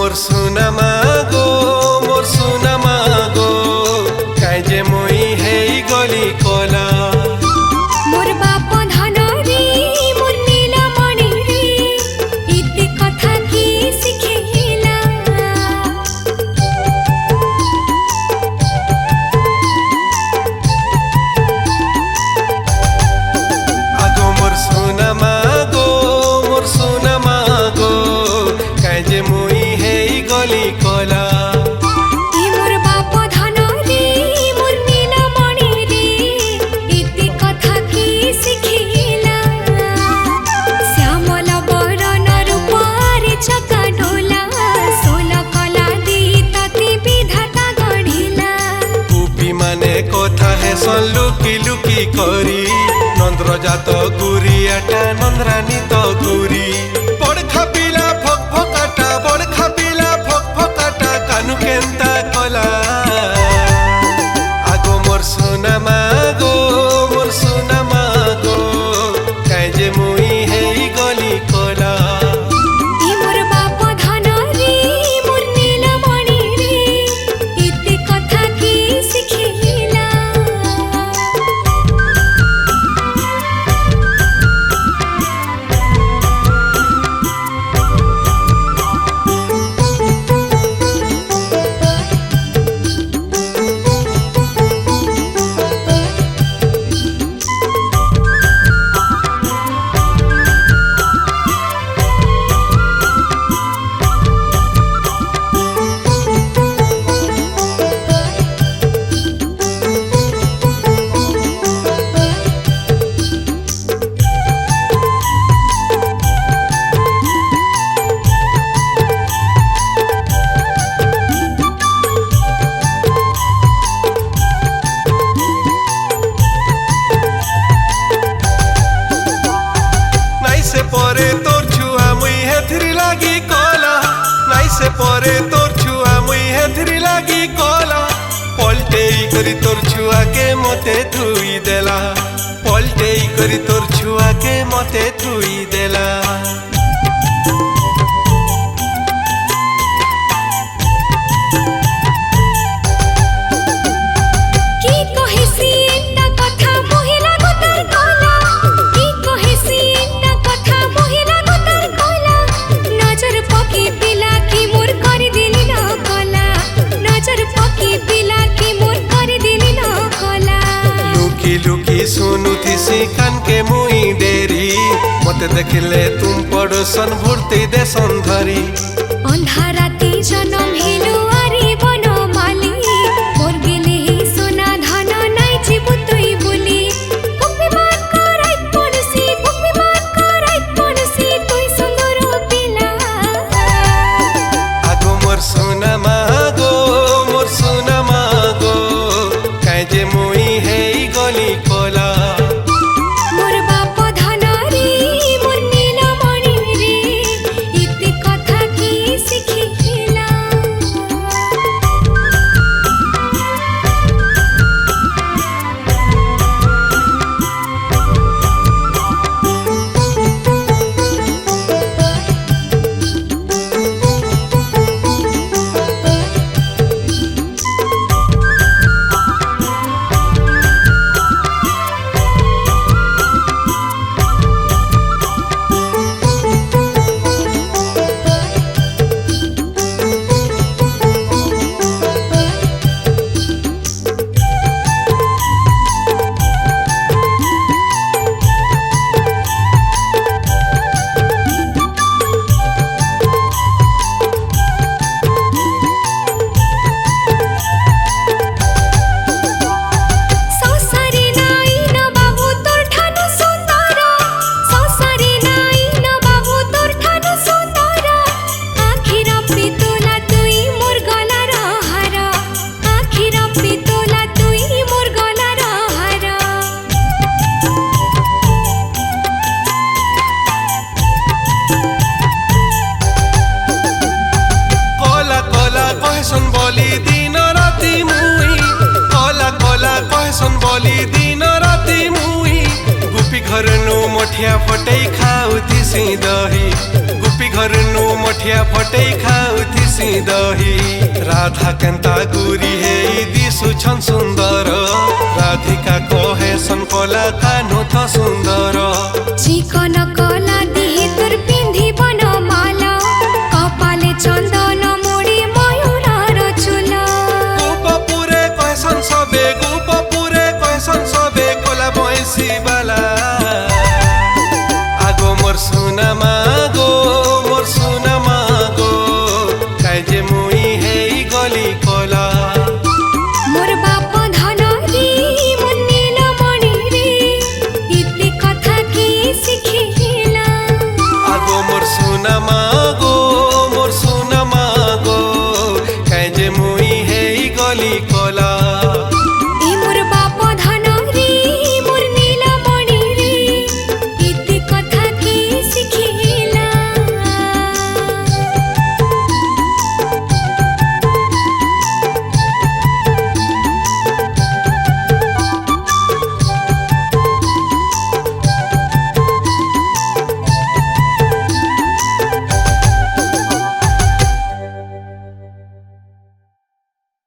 मोर सुना मागो मोर सुना मागो काई जे मुई हेई गली कला मोर बाप धन रे मोर नीलमणि रे इति कथा की शिखेला आगो मोर सुना मागो काई जे मुई हेई गली कला कथा हे सन लुकी लुकी करी नंद्र जात गुरियाटा नंद्रानी तो गुरी बड़ खापिला फक फकाटा बड़ खापिला फक फकाटा कानु केंता कला आगो मोर सुना मागो काई जे मुई हेई गली कला परे तोर छुआ मुई हेथरी लागी कला नाई से परे तोर छुआ मुई हेथरी लागी कला पलटेई करी तोर छुआ के मते थुई देला पलटेई करी तोर छुआ के मते थुई देला लुकी सुनु थी कान के मुई डेरी मते देखले तुम पड़ोसन भूर्ति देसन धरी अंधाराती जनम हेलो आरी बन माली मोर गेले सोना धन नाई जीव तुई बोली अभिमान कराई पड़सी तुई सुंदर पिला आगो मोर सुना मागो काई जे मुई हेई गली कला मोर बाप धन रे मोर नीलमणि रे इति कथा की शिखेला घरनु मोठिया फटै खाउथिसी दही गुपी तुई घर नु मठिया फटई खाउथिसी दही राधा केन्ता गुरी हे दिसु छन् सुन्दर राधिका कहे सन कला कान्हु थ